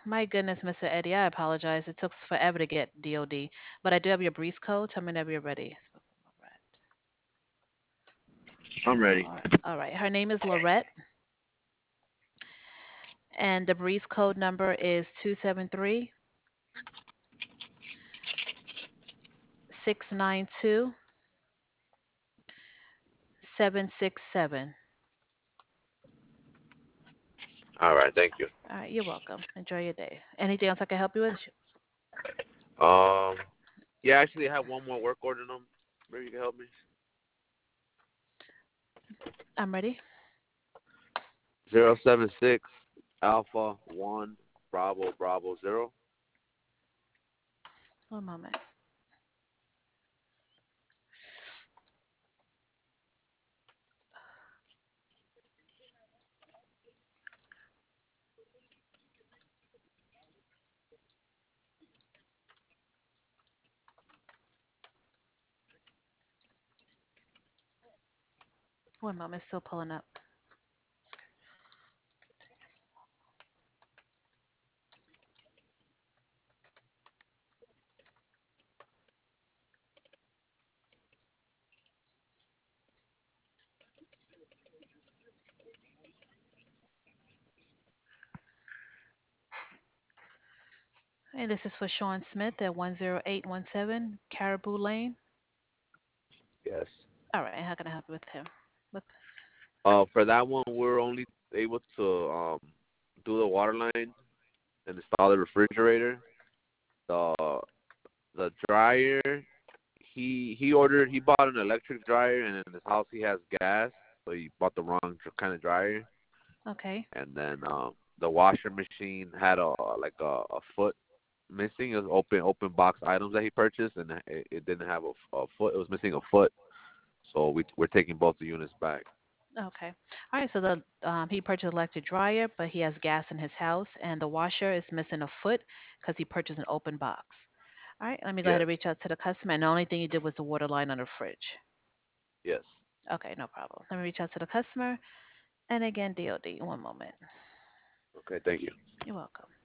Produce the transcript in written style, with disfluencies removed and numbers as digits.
My goodness, Mr. Eddie, I apologize. It took forever to get DOD, but I do have your breeze code. Tell me whenever you're ready. I'm ready. All right. Her name is Lorette, and the breeze code number is 273-692-767. All right, thank you. All right, you're welcome. Enjoy your day. Anything else I can help you with? Um, yeah, actually, I have one more work order number. Maybe you can help me. I'm ready. 076 Alpha 1 Bravo Bravo 0. One moment. One moment. Still pulling up. And this is for Sean Smith at 10817 Caribou Lane. Yes. All right. How can I help you with him? With For that one, we're only able to do the water line and install the refrigerator. The the dryer, he bought an electric dryer, and in his house he has gas, so he bought the wrong kind of dryer. Okay. And then the washer machine had a foot missing. It was open box items that he purchased, and it didn't have a foot. It was missing a foot. So we're taking both the units back. Okay. All right. So the he purchased an electric dryer, but he has gas in his house, and the washer is missing a foot because he purchased an open box. All right. Let me go ahead Yes, and reach out to the customer. And the only thing you did was the water line on the fridge. yes. Okay. No problem. Let me reach out to the customer. And again, DOD. One moment. Okay, thank you. You're welcome.